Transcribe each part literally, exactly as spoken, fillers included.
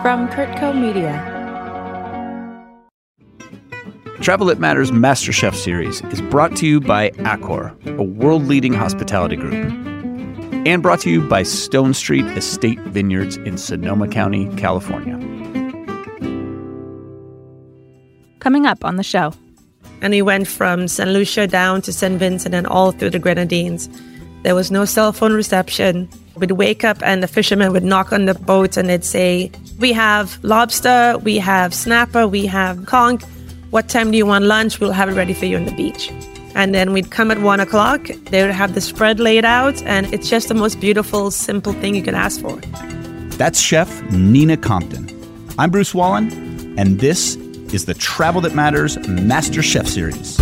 From Kurtco Media. Travel That Matters MasterChef series is brought to you by Accor, a world-leading hospitality group, and brought to you by Stone Street Estate Vineyards in Sonoma County, California. Coming up on the show. And we went from Saint Lucia down to Saint Vincent and all through the Grenadines. There was no cell phone reception. We'd wake up and the fishermen would knock on the boat and they'd say, we have lobster, we have snapper, we have conch. What time do you want lunch? We'll have it ready for you on the beach. And then we'd come at one o'clock. They would have the spread laid out. And it's just the most beautiful, simple thing you can ask for. That's Chef Nina Compton. I'm Bruce Wallen, and this is the Travel That Matters MasterChef series.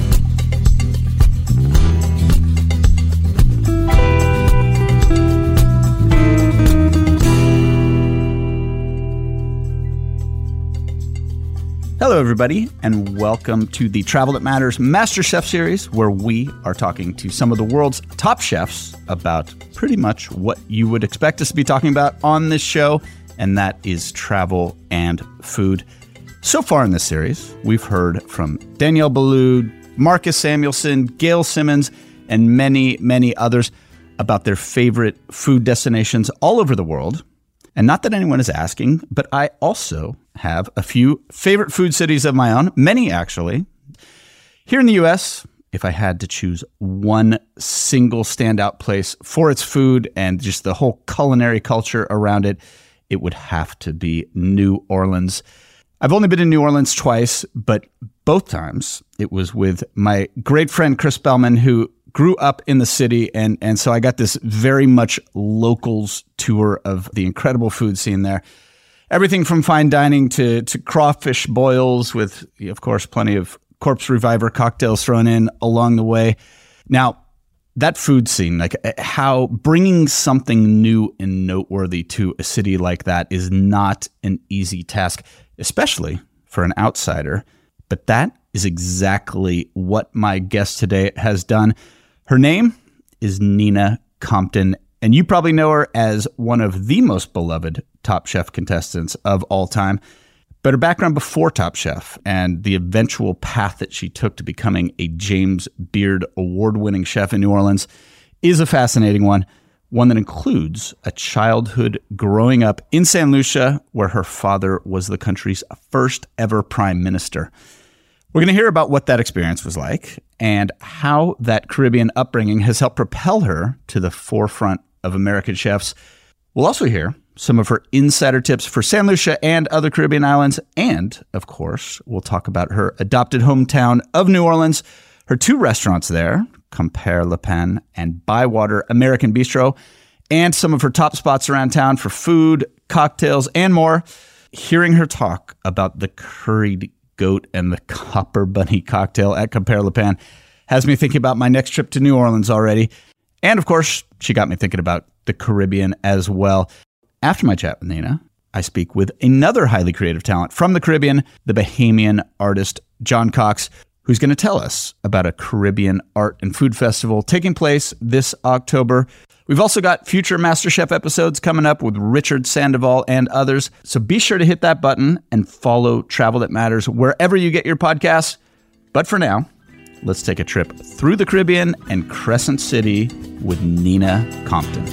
Hello, everybody, and welcome to the Travel That Matters MasterChef series, where we are talking to some of the world's top chefs about pretty much what you would expect us to be talking about on this show, and that is travel and food. So far in this series, we've heard from Danielle Boulud, Marcus Samuelsson, Gail Simmons, and many, many others about their favorite food destinations all over the world. And not that anyone is asking, but I also have a few favorite food cities of my own, many actually. Here in the U S, if I had to choose one single standout place for its food and just the whole culinary culture around it, it would have to be New Orleans. I've only been in New Orleans twice, but both times it was with my great friend Chris Bellman, who grew up in the city, and, and so I got this very much locals tour of the incredible food scene there. Everything from fine dining to, to crawfish boils with, of course, plenty of Corpse Reviver cocktails thrown in along the way. Now, that food scene, like how bringing something new and noteworthy to a city like that is not an easy task, especially for an outsider. But that is exactly what my guest today has done. Her name is Nina Compton, and you probably know her as one of the most beloved Top Chef contestants of all time. But her background before Top Chef and the eventual path that she took to becoming a James Beard award-winning chef in New Orleans is a fascinating one, one that includes a childhood growing up in Saint Lucia, where her father was the country's first ever prime minister. We're going to hear about what that experience was like and how that Caribbean upbringing has helped propel her to the forefront of American chefs. We'll also hear some of her insider tips for Saint Lucia and other Caribbean islands. And, of course, we'll talk about her adopted hometown of New Orleans, her two restaurants there, Compère Le Pain and Bywater American Bistro, and some of her top spots around town for food, cocktails, and more. Hearing her talk about the curried goat and the copper bunny cocktail at Compère Le Pain has me thinking about my next trip to New Orleans already. And of course, she got me thinking about the Caribbean as well. After my chat with Nina, I speak with another highly creative talent from the Caribbean, the Bahamian artist John Cox, who's going to tell us about a Caribbean art and food festival taking place this October. We've also got future MasterChef episodes coming up with Richard Sandoval and others. So be sure to hit that button and follow Travel That Matters wherever you get your podcasts. But for now, let's take a trip through the Caribbean and Crescent City with Nina Compton.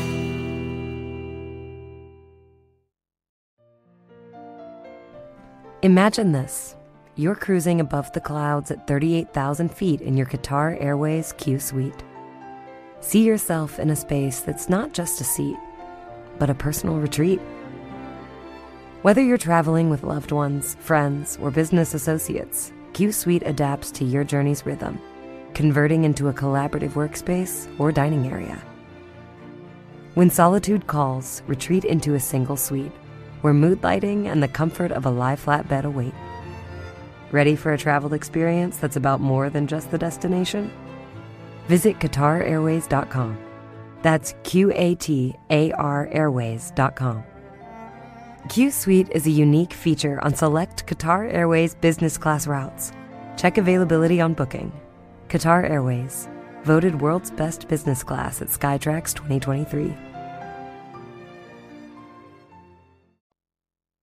Imagine this. You're cruising above the clouds at thirty-eight thousand feet in your Qatar Airways Q Suite. See yourself in a space that's not just a seat, but a personal retreat. Whether you're traveling with loved ones, friends, or business associates, Q Suite adapts to your journey's rhythm, converting into a collaborative workspace or dining area. When solitude calls, retreat into a single suite, where mood lighting and the comfort of a lie-flat bed await. Ready for a travel experience that's about more than just the destination? Visit Qatar Airways dot com. That's Q A T A R Airways dot com. Q Suite is a unique feature on select Qatar Airways business class routes. Check availability on booking. Qatar Airways, voted world's best business class at Skytrax twenty twenty-three.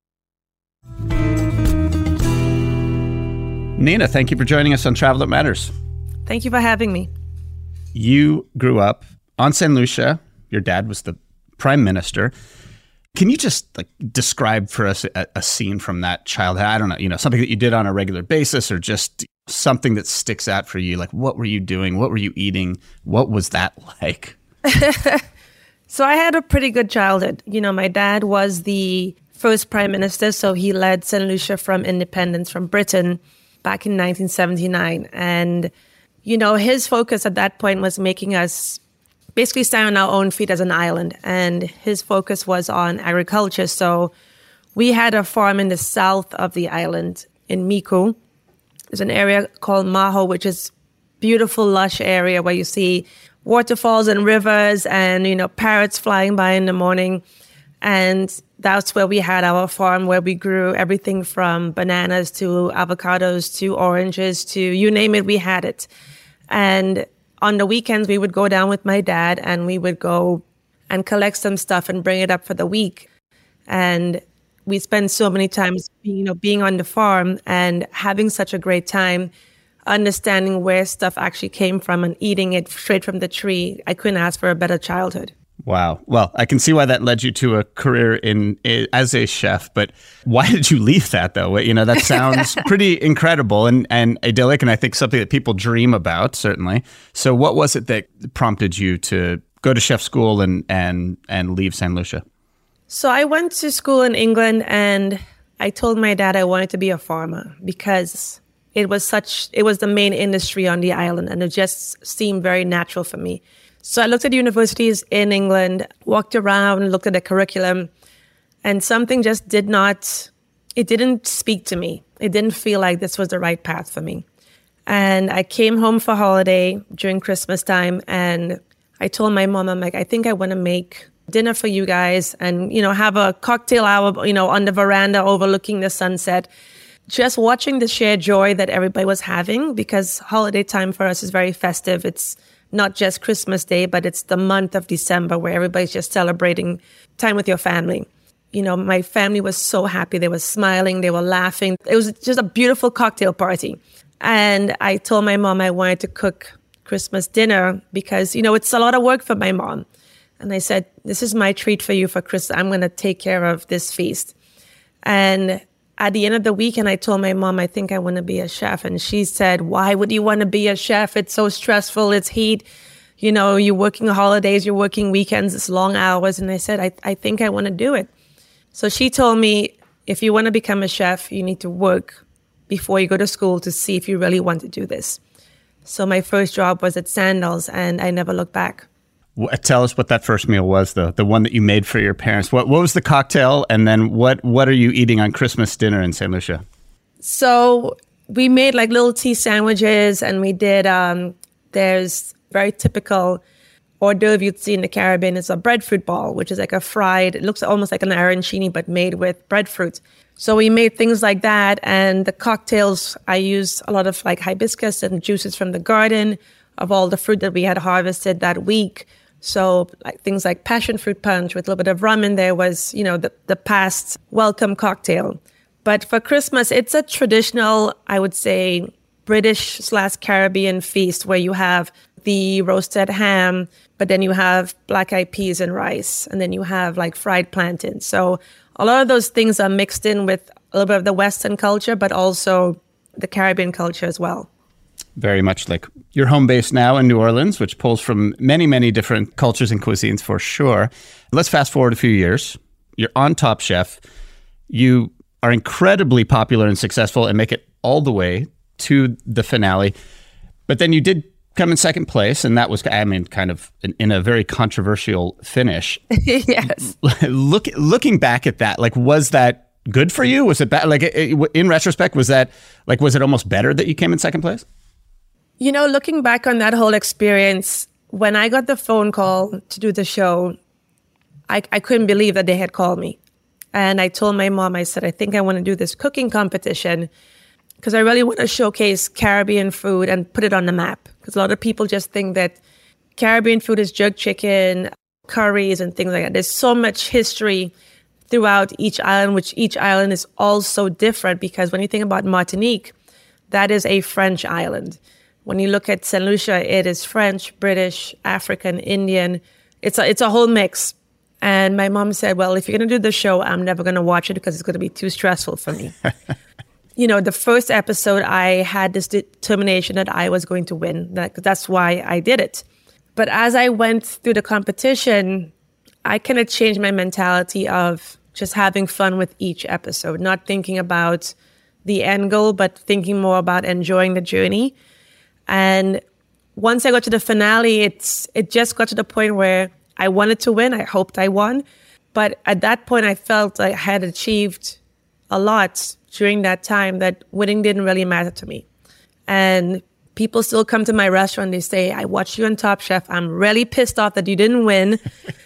Nina, thank you for joining us on Travel That Matters. Thank you for having me. You grew up on Saint Lucia. Your dad was the prime minister. Can you just like describe for us a, a scene from that childhood? I don't know, you know, something that you did on a regular basis or just something that sticks out for you? Like, what were you doing? What were you eating? What was that like? So I had a pretty good childhood. You know, my dad was the first prime minister, so he led Saint Lucia from independence from Britain back in nineteen seventy-nine. And, you know, his focus at that point was making us basically stand on our own feet as an island. And his focus was on agriculture. So we had a farm in the south of the island in Mico. There's an area called Maho, which is beautiful, lush area where you see waterfalls and rivers and, you know, parrots flying by in the morning. And that's where we had our farm, where we grew everything from bananas to avocados to oranges to you name it, we had it. And on the weekends, we would go down with my dad and we would go and collect some stuff and bring it up for the week. And we spent so many times, you know, being on the farm and having such a great time, understanding where stuff actually came from and eating it straight from the tree. I couldn't ask for a better childhood. Wow. Well, I can see why that led you to a career in as a chef, but why did you leave that though? You know, that sounds pretty incredible and, and idyllic, and I think something that people dream about, certainly. So what was it that prompted you to go to chef school and, and, and leave Saint Lucia? So I went to school in England and I told my dad I wanted to be a farmer because it was such, it was the main industry on the island and it just seemed very natural for me. So I looked at universities in England, walked around, looked at the curriculum, and something just did not, it didn't speak to me. It didn't feel like this was the right path for me. And I came home for holiday during Christmas time, and I told my mom, I'm like, I think I want to make dinner for you guys and, you know, have a cocktail hour, you know, on the veranda overlooking the sunset. Just watching the shared joy that everybody was having, because holiday time for us is very festive. It's not just Christmas Day, but it's the month of December where everybody's just celebrating time with your family. You know, my family was so happy. They were smiling. They were laughing. It was just a beautiful cocktail party. And I told my mom I wanted to cook Christmas dinner because, you know, it's a lot of work for my mom. And I said, this is my treat for you for Christmas. I'm going to take care of this feast. And at the end of the weekend, I told my mom, I think I want to be a chef. And she said, why would you want to be a chef? It's so stressful. It's heat. You know, you're working holidays, you're working weekends, it's long hours. And I said, I, I think I want to do it. So she told me, if you want to become a chef, you need to work before you go to school to see if you really want to do this. So my first job was at Sandals and I never looked back. Tell us what that first meal was, though, the one that you made for your parents. What what was the cocktail? And then what, what are you eating on Christmas dinner in Saint Lucia? So we made like little tea sandwiches and we did, um, there's very typical hors d'oeuvre you'd see in the Caribbean. It's a breadfruit ball, which is like a fried, it looks almost like an arancini, but made with breadfruit. So we made things like that. And the cocktails, I used a lot of like hibiscus and juices from the garden of all the fruit that we had harvested that week. So like things like passion fruit punch with a little bit of rum in there was, you know, the, the past welcome cocktail. But for Christmas, it's a traditional, I would say, British slash Caribbean feast where you have the roasted ham, but then you have black eyed peas and rice, and then you have like fried plantains. So a lot of those things are mixed in with a little bit of the Western culture, but also the Caribbean culture as well. Very much like your home base now in New Orleans, which pulls from many, many different cultures and cuisines for sure. Let's fast forward a few years. You're on Top Chef. You are incredibly popular and successful and make it all the way to the finale. But then you did come in second place, and that was, I mean, kind of in, in a very controversial finish. Yes. Look, looking back at that, like, was that good for you? Was it bad? Like, in retrospect, was that, like, was it almost better that you came in second place? You know, looking back on that whole experience, when I got the phone call to do the show, I, I couldn't believe that they had called me. And I told my mom, I said, I think I want to do this cooking competition because I really want to showcase Caribbean food and put it on the map. Because a lot of people just think that Caribbean food is jerk chicken, curries, and things like that. There's so much history throughout each island, which each island is all so different. Because when you think about Martinique, that is a French island. When you look at Saint Lucia, it is French, British, African, Indian. It's a, it's a whole mix. And my mom said, well, if you're going to do the show, I'm never going to watch it because it's going to be too stressful for me. You know, the first episode, I had this determination that I was going to win. That, that's why I did it. But as I went through the competition, I kind of changed my mentality of just having fun with each episode, not thinking about the end goal, but thinking more about enjoying the journey. And once I got to the finale, it's it just got to the point where I wanted to win. I hoped I won. But at that point, I felt I had achieved a lot during that time that winning didn't really matter to me. And people still come to my restaurant. They say, I watched you on Top Chef. I'm really pissed off that you didn't win.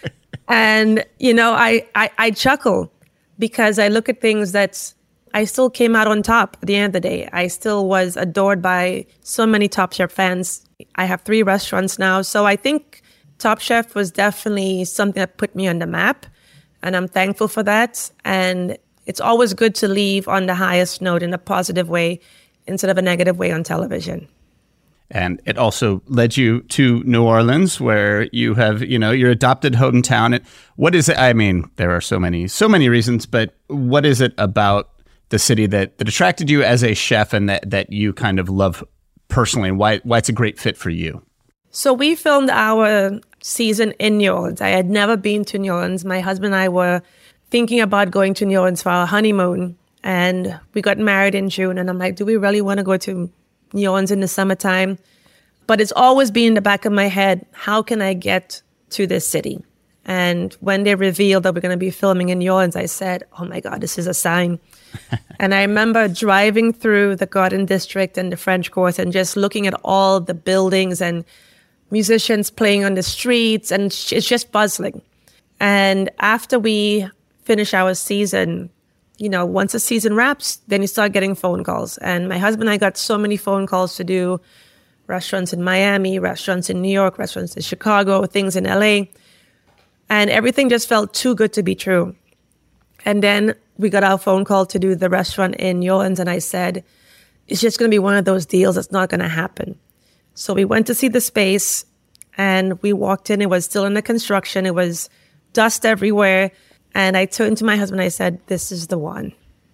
And, you know, I, I, I chuckle because I look at things that I still came out on top at the end of the day. I still was adored by so many Top Chef fans. I have three restaurants now. So I think Top Chef was definitely something that put me on the map. And I'm thankful for that. And it's always good to leave on the highest note in a positive way instead of a negative way on television. And it also led you to New Orleans, where you have, you know, your adopted hometown. What is it? I mean, there are so many, so many reasons, but what is it about the city that, that attracted you as a chef and that, that you kind of love personally, and why, why it's a great fit for you? So we filmed our season in New Orleans. I had never been to New Orleans. My husband and I were thinking about going to New Orleans for our honeymoon, and we got married in June. And I'm like, do we really want to go to New Orleans in the summertime? But it's always been in the back of my head, how can I get to this city? And when they revealed that we're going to be filming in New Orleans, I said, oh my God, this is a sign. And I remember driving through the Garden District and the French Quarter and just looking at all the buildings and musicians playing on the streets, and it's just bustling. And after we finish our season, you know, once the season wraps, then you start getting phone calls. And my husband and I got so many phone calls to do restaurants in Miami, restaurants in New York, restaurants in Chicago, things in L A. And everything just felt too good to be true. And then we got our phone call to do the restaurant in New Orleans. And I said, it's just going to be one of those deals that's not going to happen. So we went to see the space and we walked in. It was still under construction. It was dust everywhere. And I turned to my husband. I said, this is the one.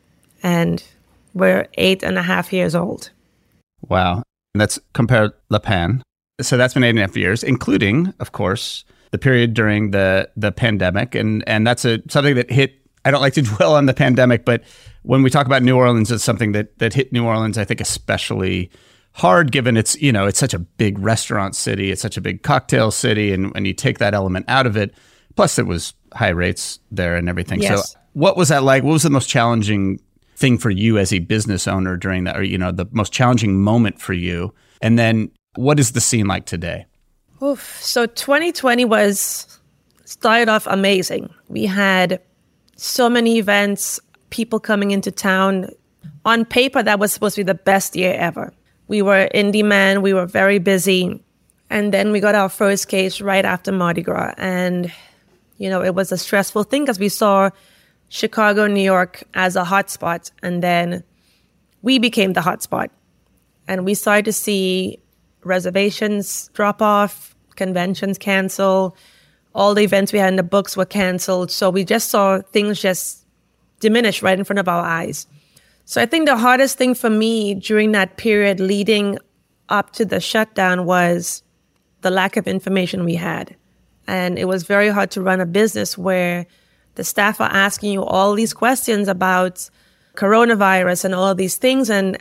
And we're eight and a half years old. Wow. And that's Compère Lapin. So that's been eight and a half years, including, of course, the period during the, the pandemic. And, and that's a something that hit, I don't like to dwell on the pandemic, but when we talk about New Orleans, it's something that, that hit New Orleans, I think, especially hard, given it's, you know, it's such a big restaurant city. It's such a big cocktail city. And when you take that element out of it, plus it was high rates there and everything. Yes. So what was that like? What was the most challenging thing for you as a business owner during that, or, you know, the most challenging moment for you? And then what is the scene like today? Oof. So twenty twenty was, started off amazing. We had so many events, people coming into town. On paper, that was supposed to be the best year ever. We were in demand. We were very busy. And then we got our first case right after Mardi Gras. And, you know, it was a stressful thing because we saw Chicago, New York as a hotspot. And then we became the hotspot. And we started to see reservations drop off, conventions cancel, all the events we had in the books were canceled. So we just saw things just diminish right in front of our eyes. So I think the hardest thing for me during that period leading up to the shutdown was the lack of information we had. And it was very hard to run a business where the staff are asking you all these questions about coronavirus and all of these things. And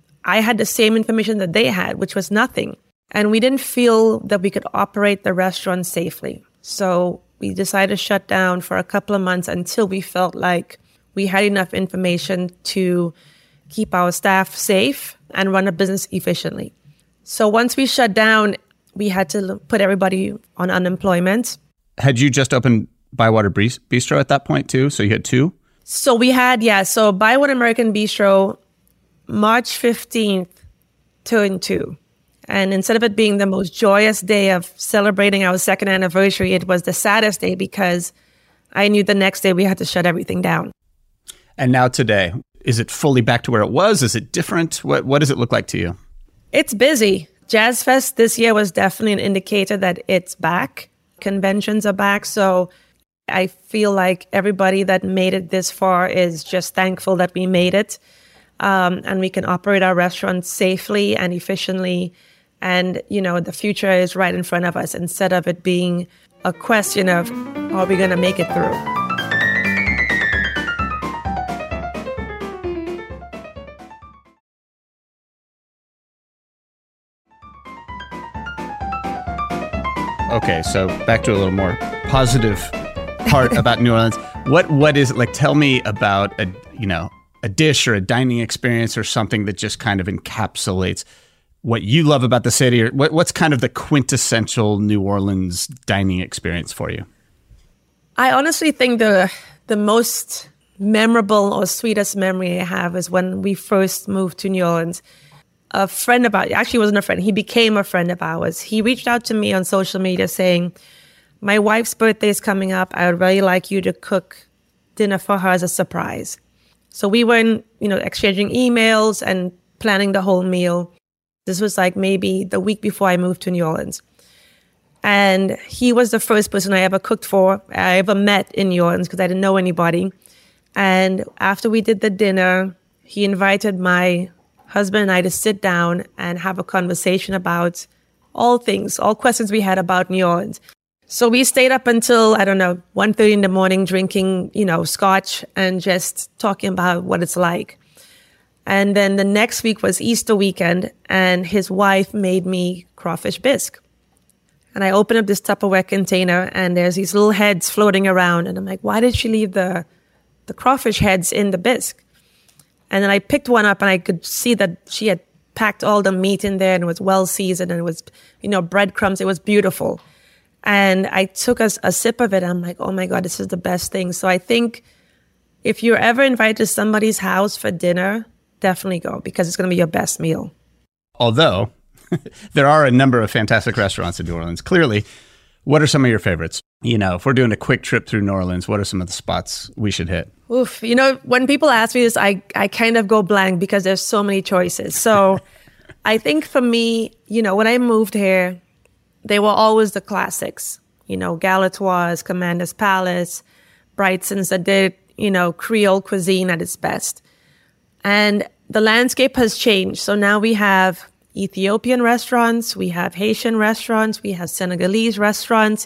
I had the same information that they had, which was nothing. And we didn't feel that we could operate the restaurant safely. So we decided to shut down for a couple of months until we felt like we had enough information to keep our staff safe and run a business efficiently. So once we shut down, we had to put everybody on unemployment. Had you just opened Bywater Bistro at that point too? So you had two? So we had, yeah. So Bywater American Bistro, March fifteenth, turned two. And instead of it being the most joyous day of celebrating our second anniversary, it was the saddest day because I knew the next day we had to shut everything down. And now today, Is it fully back to where it was? Is it different? What What does it look like to you? It's busy. Jazz Fest this year was definitely an indicator that it's back. Conventions are back. So I feel like everybody that made it this far is just thankful that we made it. Um, and we can operate our restaurants safely and efficiently. And, you know, the future is right in front of us instead of it being a question of, are we going to make it through? Okay, so back to a little more positive part about New Orleans. What what is it like? Tell me about a you know a dish or a dining experience or something that just kind of encapsulates what you love about the city, or what, what's kind of the quintessential New Orleans dining experience for you? I honestly think the the most memorable or sweetest memory I have is when we first moved to New Orleans. A friend of ours, actually wasn't a friend, he became a friend of ours. He reached out to me on social media saying, my wife's birthday is coming up. I would really like you to cook dinner for her as a surprise. So we were, in, you know, exchanging emails and planning the whole meal. This was like maybe the week before I moved to New Orleans. And he was the first person I ever cooked for, I ever met in New Orleans because I didn't know anybody. And after we did the dinner, he invited my husband and I to sit down and have a conversation about all things, all questions we had about New Orleans. So we stayed up until, I don't know, one thirty in the morning drinking, you know, scotch and just talking about what it's like. And then the next week was Easter weekend and his wife made me crawfish bisque. And I opened up this Tupperware container and there's these little heads floating around. And I'm like, why did she leave the, the crawfish heads in the bisque? And then I picked one up and I could see that she had packed all the meat in there and it was well seasoned and it was, you know, breadcrumbs. It was beautiful. And I took a, a sip of it. And I'm like, oh my God, this is the best thing. So I think if you're ever invited to somebody's house for dinner, definitely go because it's going to be your best meal. Although there are a number of fantastic restaurants in New Orleans. Clearly, what are some of your favorites? You know, if we're doing a quick trip through New Orleans, what are some of the spots we should hit? Oof. You know, when people ask me this, I, I kind of go blank because there's so many choices. So I think for me, you know, when I moved here, they were always the classics. You know, Galatoire's, Commander's Palace, Brightson's that did, you know, Creole cuisine at its best. And the landscape has changed. So now we have Ethiopian restaurants, we have Haitian restaurants, we have Senegalese restaurants.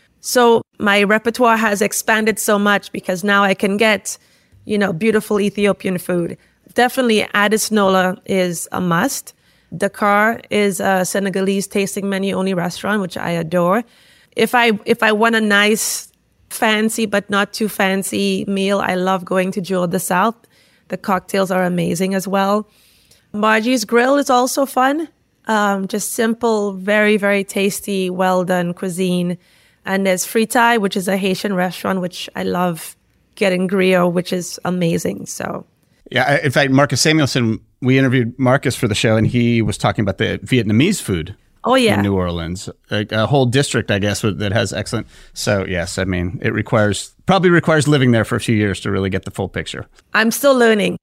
So my repertoire has expanded so much because now I can get, you know, beautiful Ethiopian food. Definitely Addis Nola is a must. Dakar is a Senegalese tasting menu only restaurant, which I adore. If I if I want a nice, fancy but not too fancy meal, I love going to Jewel of the South. The cocktails are amazing as well. Margie's Grill is also fun. Um, just simple, very, very tasty, well done cuisine. And there's Fritai, which is a Haitian restaurant, which I love getting griot, which is amazing. So, yeah, in fact, Marcus Samuelson, we interviewed Marcus for the show, and he was talking about the Vietnamese food. Oh, yeah. In New Orleans, a, a whole district, I guess, that has excellent. So, yes, I mean, it requires probably requires living there for a few years to really get the full picture. I'm still learning.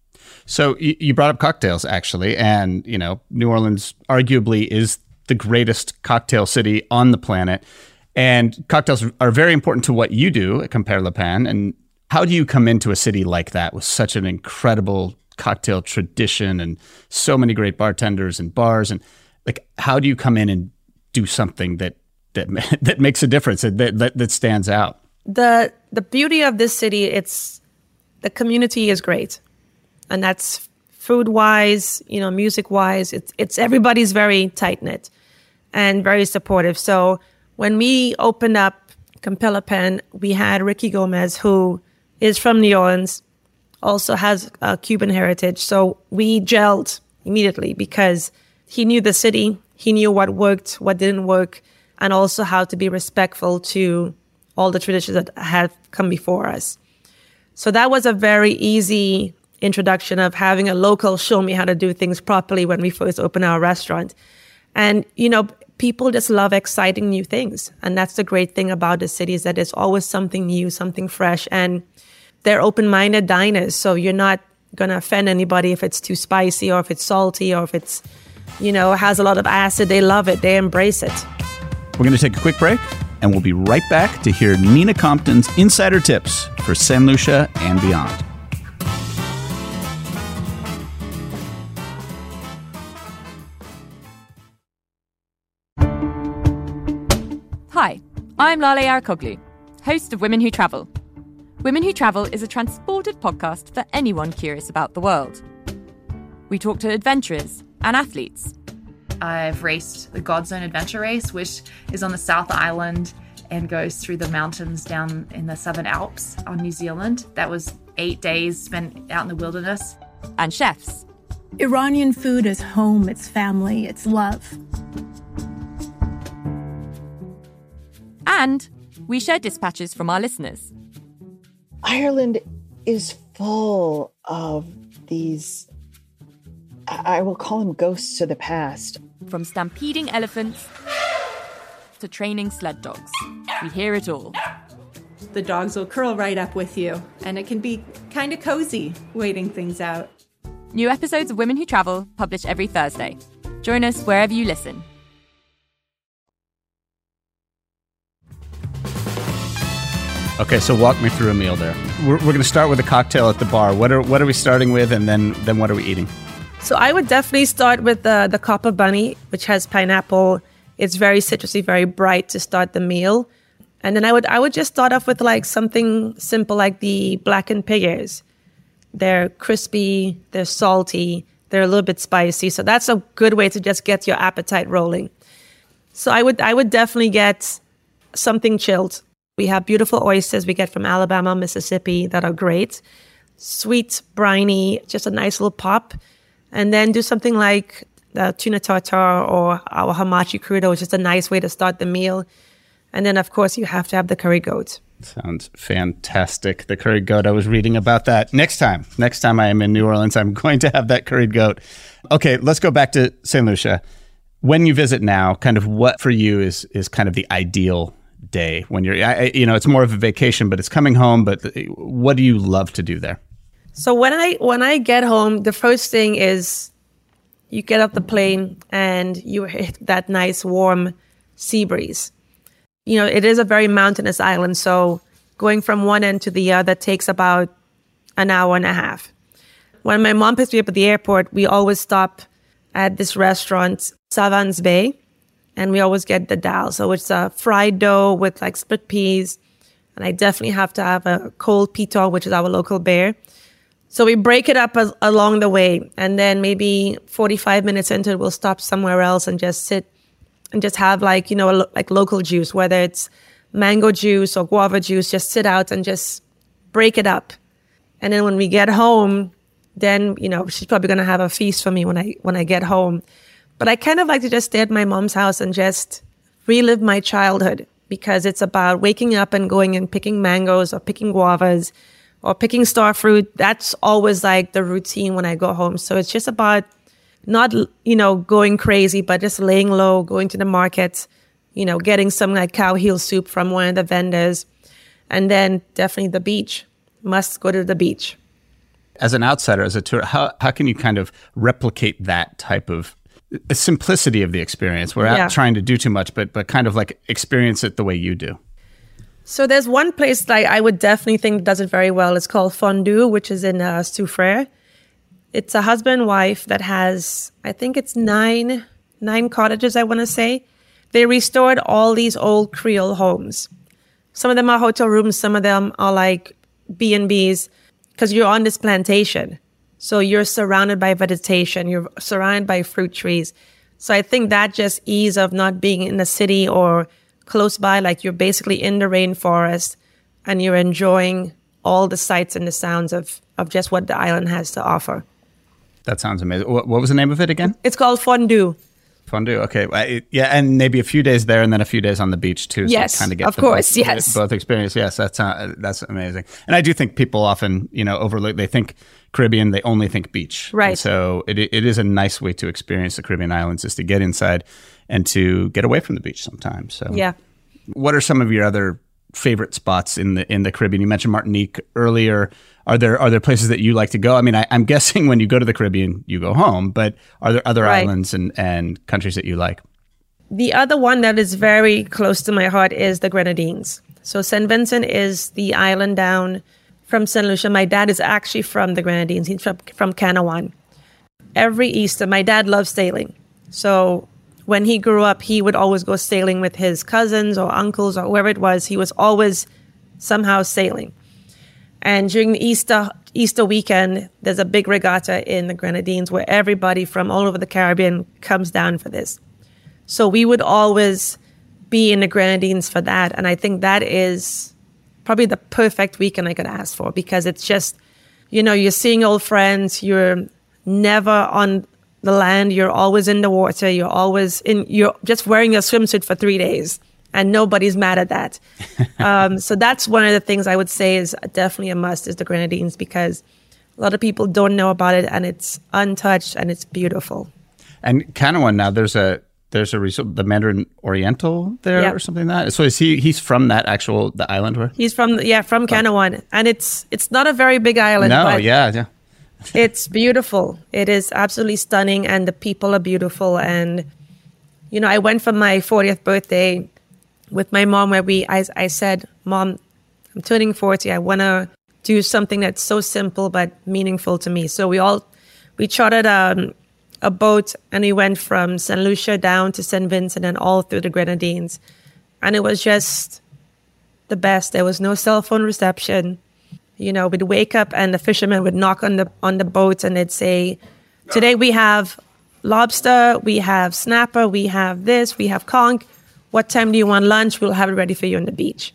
So you, you brought up cocktails, actually, and, you know, New Orleans arguably is the greatest cocktail city on the planet. And cocktails are very important to what you do at Compère Le Pain. And how do you come into a city like that with such an incredible cocktail tradition and so many great bartenders and bars? And like, how do you come in and do something that that that makes a difference, that that, that stands out? The the beauty of this city, it's the community is great, and that's food wise, you know, music wise. It's it's everybody's very tight knit and very supportive. So when we opened up Compère Le Pain, we had Ricky Gomez, who is from New Orleans, also has a Cuban heritage. So we gelled immediately because he knew the city, he knew what worked, what didn't work, and also how to be respectful to all the traditions that had come before us. So that was a very easy introduction of having a local show me how to do things properly when we first opened our restaurant. And, you know, people just love exciting new things. And that's the great thing about the city, is that there's always something new, something fresh. And they're open-minded diners. So you're not going to offend anybody if it's too spicy or if it's salty or if it's, you know, has a lot of acid. They love it. They embrace it. We're going to take a quick break, and we'll be right back to hear Nina Compton's insider tips for Saint Lucia and beyond. Hi, I'm Lale Arakoglu, host of Women Who Travel. Women Who Travel is a transported podcast for anyone curious about the world. We talk to adventurers and athletes. I've raced the Godzone Adventure Race, which is on the South Island and goes through the mountains down in the Southern Alps on New Zealand. That was eight days spent out in the wilderness. And chefs. Iranian food is home, it's family, it's love. And we share dispatches from our listeners. Ireland is full of these, I will call them ghosts of the past. From stampeding elephants to training sled dogs. We hear it all. The dogs will curl right up with you, and it can be kind of cozy waiting things out. New episodes of Women Who Travel published every Thursday. Join us wherever you listen. Okay, so walk me through a meal there. We're, we're going to start with a cocktail at the bar. What are what are we starting with, and then, then what are we eating? So I would definitely start with the, the Copper Bunny, which has pineapple. It's very citrusy, very bright to start the meal. And then I would I would just start off with like something simple like the blackened pig ears. They're crispy, they're salty, they're a little bit spicy. So that's a good way to just get your appetite rolling. So I would I would definitely get something chilled. We have beautiful oysters we get from Alabama, Mississippi that are great. Sweet, briny, just a nice little pop. And then do something like the tuna tartare or our hamachi crudo, which is a nice way to start the meal. And then, of course, you have to have the curry goat. Sounds fantastic. The curried goat. I was reading about that. Next time, next time I am in New Orleans, I'm going to have that curried goat. Okay, let's go back to Saint Lucia. When you visit now, kind of what for you is is kind of the ideal day when you're, I, you know, it's more of a vacation, but it's coming home. But what do you love to do there? So when I when I get home, the first thing is you get off the plane and you hit that nice warm sea breeze. You know, it is a very mountainous island, so going from one end to the other takes about an hour and a half. When my mom picks me up at the airport, we always stop at this restaurant, Savans Bay, and we always get the dal. So it's a fried dough with like split peas, and I definitely have to have a cold pito, which is our local beer. So we break it up as, along the way, and then maybe forty-five minutes into it, we'll stop somewhere else and just sit and just have like, you know, lo- like local juice, whether it's mango juice or guava juice, just sit out and just break it up. And then when we get home, then, you know, she's probably going to have a feast for me when I, when I get home. But I kind of like to just stay at my mom's house and just relive my childhood, because it's about waking up and going and picking mangoes or picking guavas or picking star fruit. That's always like the routine when I go home. So it's just about not, you know, going crazy, but just laying low, going to the market, you know, getting some like cow heel soup from one of the vendors. And then definitely the beach. Must go to the beach. As an outsider, as a tourist, how, how can you kind of replicate that type of simplicity of the experience? We're not Yeah. trying to do too much, but but kind of like experience it the way you do. So there's one place that I would definitely think does it very well. It's called Fondue, which is in uh, Soufrière. It's a husband and wife that has, I think it's nine, nine cottages, I want to say. They restored all these old Creole homes. Some of them are hotel rooms. Some of them are like B and B's, because you're on this plantation. So you're surrounded by vegetation. You're surrounded by fruit trees. So I think that just ease of not being in the city or close by, like you're basically in the rainforest and you're enjoying all the sights and the sounds of, of just what the island has to offer. That sounds amazing. What, what was the name of it again? It's called Fondue. Fondue. Okay. Well, it- yeah, and maybe a few days there and then a few days on the beach too. So Yes, kind of get of the course, both, yes. both experience. Yes, that's uh, that's amazing. And I do think people often, you know, overlook. They think Caribbean, they only think beach. Right. And so it it is a nice way to experience the Caribbean islands, is to get inside and to get away from the beach sometimes. So Yeah. What are some of your other favorite spots in the in the Caribbean? You mentioned Martinique earlier. Are there are there places that you like to go? I mean, I, I'm guessing when you go to the Caribbean, you go home, but are there other right. islands and, and countries that you like? The other one that is very close to my heart is the Grenadines. So Saint Vincent is the island down from Saint Lucia. My dad is actually from the Grenadines. He's from, from Canawan. Every Easter, my dad loves sailing. So when he grew up, he would always go sailing with his cousins or uncles or whoever it was. He was always somehow sailing. And during the Easter Easter weekend, there's a big regatta in the Grenadines where everybody from all over the Caribbean comes down for this. So we would always be in the Grenadines for that. And I think that is probably the perfect weekend I could ask for, because it's just, you know, you're seeing old friends. You're never on the land. You're always in the water. You're always in, you're just wearing a swimsuit for three days and nobody's mad at that. um, so that's one of the things I would say is definitely a must is the Grenadines, because a lot of people don't know about it and it's untouched and it's beautiful. And Canawan now, there's a, There's a resort, the Mandarin Oriental there yep. or something like that. So is he? He's from that actual the island where he's from. Yeah, from Canawan, and it's it's not a very big island. No, but yeah, yeah. It's beautiful. It is absolutely stunning, and the people are beautiful. And you know, I went for my fortieth birthday with my mom, where we I I said, "Mom, I'm turning forty. I want to do something that's so simple but meaningful to me." So we all we chartered um. a boat, and we went from Saint Lucia down to Saint Vincent and all through the Grenadines. And it was just the best. There was no cell phone reception. You know, we'd wake up and the fishermen would knock on the on the boat and they'd say, today we have lobster, we have snapper, we have this, we have conch. What time do you want lunch? We'll have it ready for you on the beach.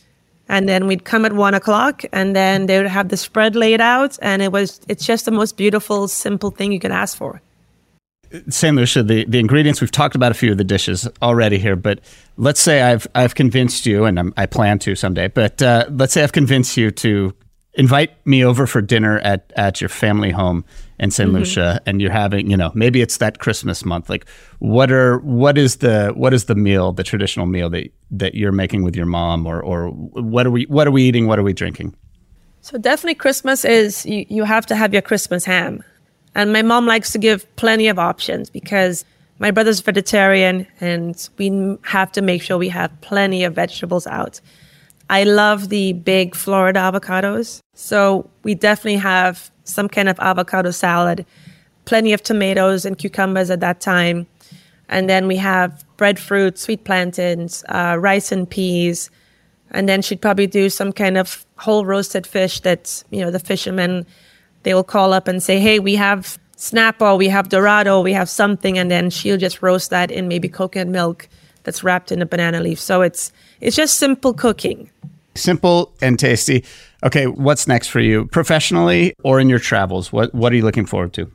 And then we'd come at one o'clock and then they would have the spread laid out. And it was, it's just the most beautiful, simple thing you could ask for. Saint Lucia, the, the ingredients, we've talked about a few of the dishes already here, but let's say I've I've convinced you, and I'm, I plan to someday, but uh, let's say I've convinced you to invite me over for dinner at, at your family home in Saint Mm-hmm. Lucia, and you're having, you know, maybe it's that Christmas month. Like, what are what is the what is the meal, the traditional meal that that you're making with your mom, or or what are we what are we eating, what are we drinking? So definitely Christmas is you, you have to have your Christmas ham. And my mom likes to give plenty of options because my brother's vegetarian and we have to make sure we have plenty of vegetables out. I love the big Florida avocados. So we definitely have some kind of avocado salad, plenty of tomatoes and cucumbers at that time. And then we have breadfruit, sweet plantains, uh, rice and peas. And then she'd probably do some kind of whole roasted fish that, you know, the fishermen, they will call up and say, hey, we have snapper, we have dorado, we have something. And then she'll just roast that in maybe coconut milk that's wrapped in a banana leaf. So it's it's just simple cooking. Simple and tasty. Okay, what's next for you professionally or in your travels? What what are you looking forward to?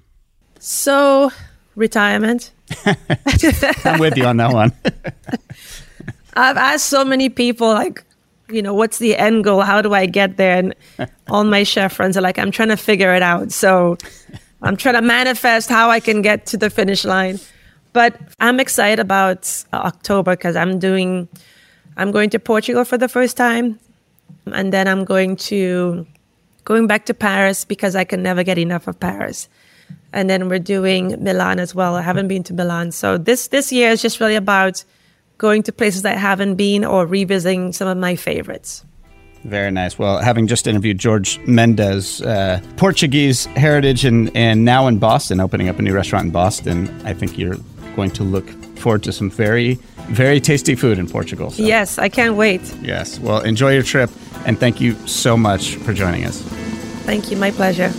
So, retirement. I'm with you on that one. I've asked so many people, like, you know, what's the end goal? How do I get there? And all my chef friends are like, I'm trying to figure it out. So I'm trying to manifest how I can get to the finish line. But I'm excited about October because I'm doing, I'm going to Portugal for the first time. And then I'm going to, going back to Paris because I can never get enough of Paris. And then we're doing Milan as well. I haven't been to Milan. So this, this year is just really about going to places I haven't been or revisiting some of my favorites. Very nice. Well, having just interviewed George Mendes, uh, Portuguese heritage, and, and now in Boston, opening up a new restaurant in Boston, I think you're going to look forward to some very, very tasty food in Portugal. So. Yes, I can't wait. Yes. Well, enjoy your trip, and thank you so much for joining us. Thank you. My pleasure.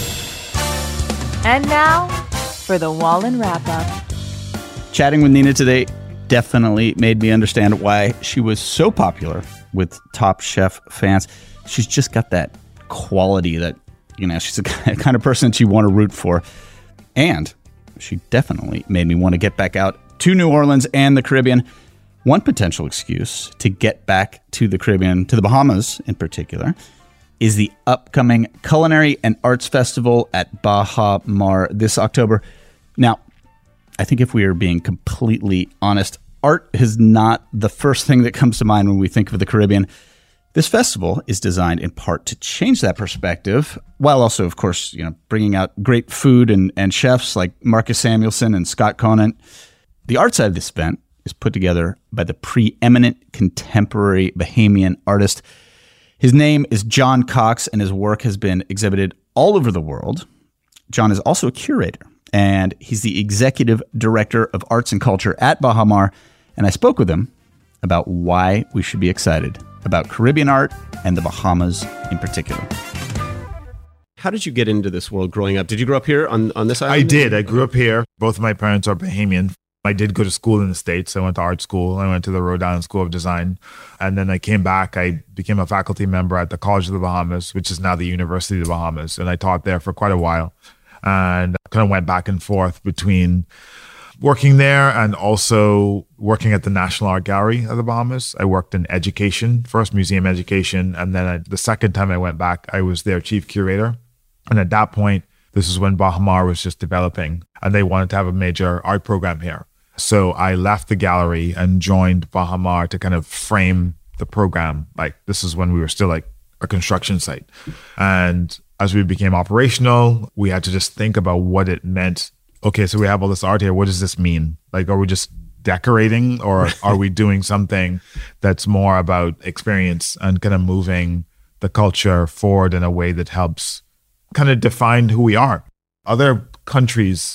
And now for the Wallen Wrap-Up. Chatting with Nina today definitely made me understand why she was so popular with Top Chef fans. She's just got that quality that, you know, she's the kind of person that you want to root for. And she definitely made me want to get back out to New Orleans and the Caribbean. One potential excuse to get back to the Caribbean, to the Bahamas in particular, is the upcoming Culinary and Arts Festival at Baha Mar this October. Now, I think if we are being completely honest, art is not the first thing that comes to mind when we think of the Caribbean. This festival is designed in part to change that perspective, while also, of course, you know, bringing out great food and, and chefs like Marcus Samuelsson and Scott Conant. The art side of this event is put together by the preeminent contemporary Bahamian artist. His name is John Cox, and his work has been exhibited all over the world. John is also a curator, and he's the executive director of arts and culture at Baha Mar, and I spoke with him about why we should be excited about Caribbean art and the Bahamas in particular. How did you get into this world growing up? Did you grow up here on, on this island? I did. I grew up here. Both of my parents are Bahamian. I did go to school in the States. I went to art school. I went to the Rhode Island School of Design. And then I came back. I became a faculty member at the College of the Bahamas, which is now the University of the Bahamas. And I taught there for quite a while. And kind of went back and forth between working there and also working at the National Art Gallery of the Bahamas. I worked in education, first museum education. And then I, the second time I went back, I was their chief curator. And at that point, this is when Baha Mar was just developing and they wanted to have a major art program here. So I left the gallery and joined Baha Mar to kind of frame the program. Like this is when we were still like a construction site. And as we became operational, we had to just think about what it meant. Okay, so we have all this art here. What does this mean? Like, are we just decorating or are we doing something that's more about experience and kind of moving the culture forward in a way that helps kind of define who we are? Other countries,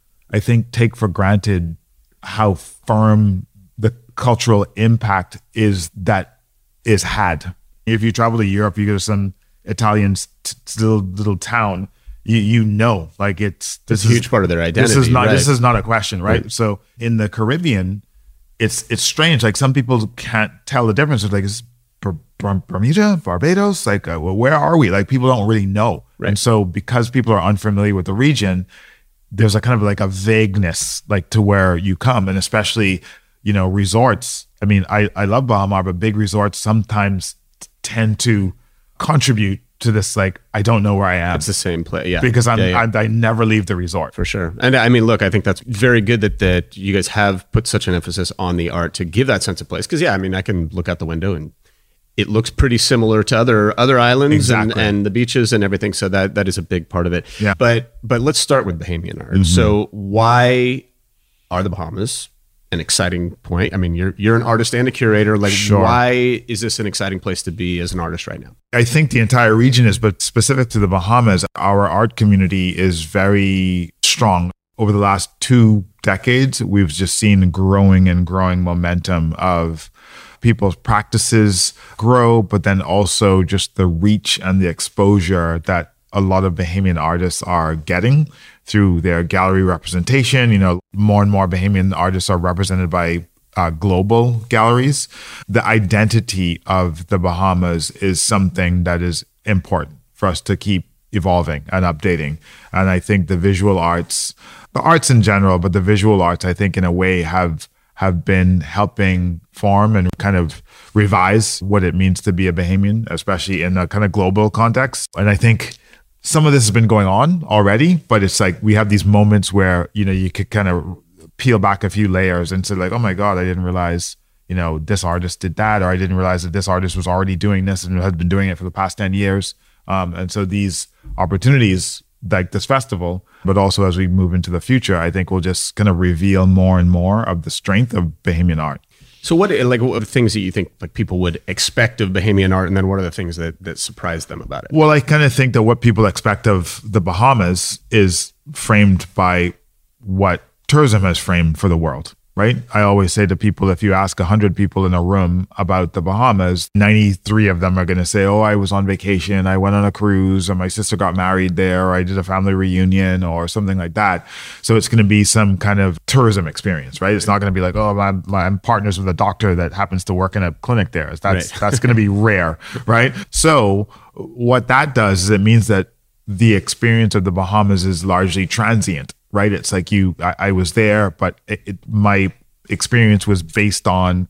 I think, take for granted how firm the cultural impact is that is had. If you travel to Europe, you go to some Italian t- little little town, you you know, like it's this this a is, huge part of their identity. This is not right? this is not a question, right? Right. So in the Caribbean, it's it's strange. Like some people can't tell the difference. It's like is Ber- Ber- Bermuda, Barbados, like uh, well, where are we? Like people don't really know, Right. and so because people are unfamiliar with the region, there's a kind of like a vagueness like to where you come, and especially you know resorts. I mean, I I love Baha Mar, but big resorts sometimes t- tend to contribute to this like I don't know where I am. It's the same place, yeah. Because I'm, Yeah, yeah. I, I never leave the resort. For sure. And I mean, look, I think that's very good that, that you guys have put such an emphasis on the art to give that sense of place. Because, yeah, I mean, I can look out the window and it looks pretty similar to other other islands Exactly. and, and the beaches and everything. So that that is a big part of it. Yeah. But but let's start with Bahamian art. Mm-hmm. So why are the Bahamas an exciting point? I mean, you're you're an artist and a curator. Like, Sure. why is this an exciting place to be as an artist right now? I think the entire region is, but specific to the Bahamas, our art community is very strong. Over the last two decades, we've just seen growing and growing momentum of people's practices grow, but then also just the reach and the exposure that a lot of Bahamian artists are getting through their gallery representation. You know, more and more Bahamian artists are represented by uh, global galleries. The identity of the Bahamas is something that is important for us to keep evolving and updating. And I think the visual arts, the arts in general, but the visual arts, I think in a way have have been helping form and kind of revise what it means to be a Bahamian, especially in a kind of global context. And I think some of this has been going on already, but it's like we have these moments where, you know, you could kind of peel back a few layers and say like, oh my God, I didn't realize, you know, this artist did that, or I didn't realize that this artist was already doing this and had been doing it for the past ten years. Um, and so these opportunities like this festival, but also as we move into the future, I think will just kind of reveal more and more of the strength of Bahamian art. So what like what are the things that you think like people would expect of Bahamian art, and then what are the things that that surprise them about it? Well, I kind of think that what people expect of the Bahamas is framed by what tourism has framed for the world, right? I always say to people, if you ask one hundred people in a room about the Bahamas, ninety-three of them are going to say, oh, I was on vacation, I went on a cruise, or my sister got married there, or I did a family reunion, or something like that. So it's going to be some kind of tourism experience, right? It's not going to be like, oh, I'm, I'm partners with a doctor that happens to work in a clinic there. That's, Right. that's going to be rare, right? So what that does is it means that the experience of the Bahamas is largely transient, right? It's like you, I, I was there, but it, it, my experience was based on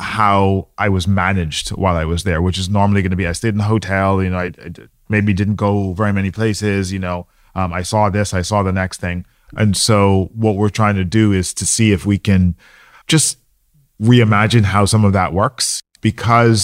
how I was managed while I was there, which is normally going to be, I stayed in a hotel, you know, I, I maybe didn't go very many places, you know, um, I saw this, I saw the next thing. And so what we're trying to do is to see if we can just reimagine how some of that works, because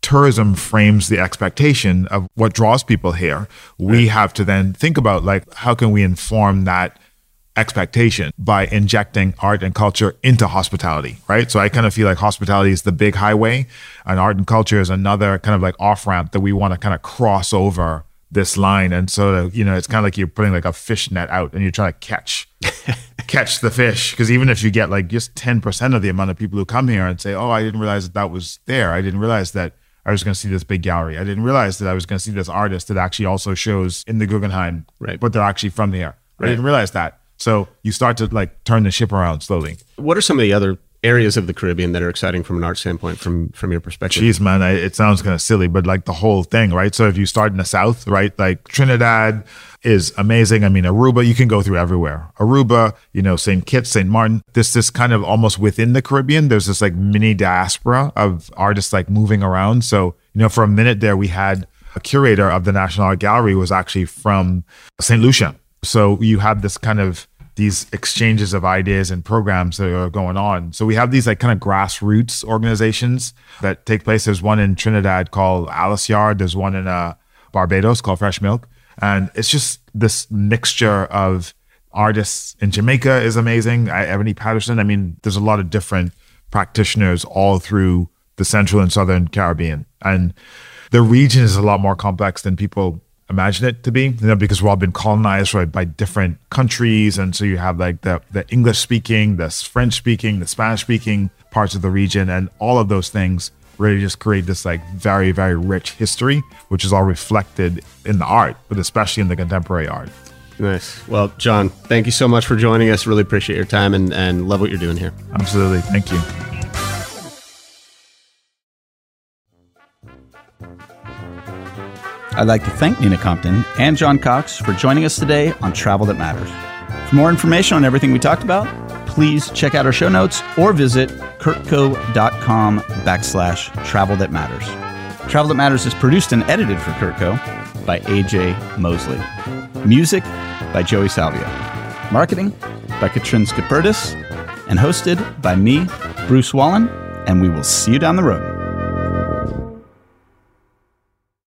tourism frames the expectation of what draws people here, we right. have to then think about like, how can we inform that expectation by injecting art and culture into hospitality, right? So I kind of feel like hospitality is the big highway and art and culture is another kind of like off-ramp that we want to kind of cross over this line. And so, you know, it's kind of like you're putting like a fish net out and you're trying to catch catch the fish. Because even if you get like just ten percent of the amount of people who come here and say, oh, I didn't realize that that was there. I didn't realize that I was going to see this big gallery. I didn't realize that I was going to see this artist that actually also shows in the Guggenheim, right. but they're actually from here. Right. I didn't realize that. So you start to like turn the ship around slowly. What are some of the other areas of the Caribbean that are exciting from an art standpoint, from from your perspective? Jeez, man, I, it sounds kind of silly, but like the whole thing, right? So if you start in the South, right, like Trinidad is amazing. I mean, Aruba, you can go through everywhere. Aruba, you know, Saint Kitts, Saint Martin, this this kind of almost within the Caribbean, there's this like mini diaspora of artists like moving around. So, you know, for a minute there, we had a curator of the National Art Gallery who was actually from Saint Lucia. So you have this kind of these exchanges of ideas and programs that are going on. So we have these like kind of grassroots organizations that take place. There's one in Trinidad called Alice Yard. There's one in uh, Barbados called Fresh Milk. And it's just this mixture of artists. In Jamaica is amazing. I, Ebony Patterson. I mean, there's a lot of different practitioners all through the Central and Southern Caribbean. And the region is a lot more complex than people imagine it to be, you know, because we've all been colonized right, by different countries. And so you have like the, the English speaking, the French speaking, the Spanish speaking parts of the region. And all of those things really just create this like very, very rich history, which is all reflected in the art, but especially in the contemporary art. Nice. Well, John, thank you so much for joining us. Really appreciate your time and, and love what you're doing here. Absolutely. Thank you. I'd like to thank Nina Compton and John Cox for joining us today on Travel That Matters. For more information on everything we talked about, please check out our show notes or visit kurtco.com backslash travel that matters. Travel That Matters is produced and edited for Kurtco by A J Mosley. Music by Joey Salvia. Marketing by Katrin Skiperdis. And hosted by me, Bruce Wallen. And we will see you down the road.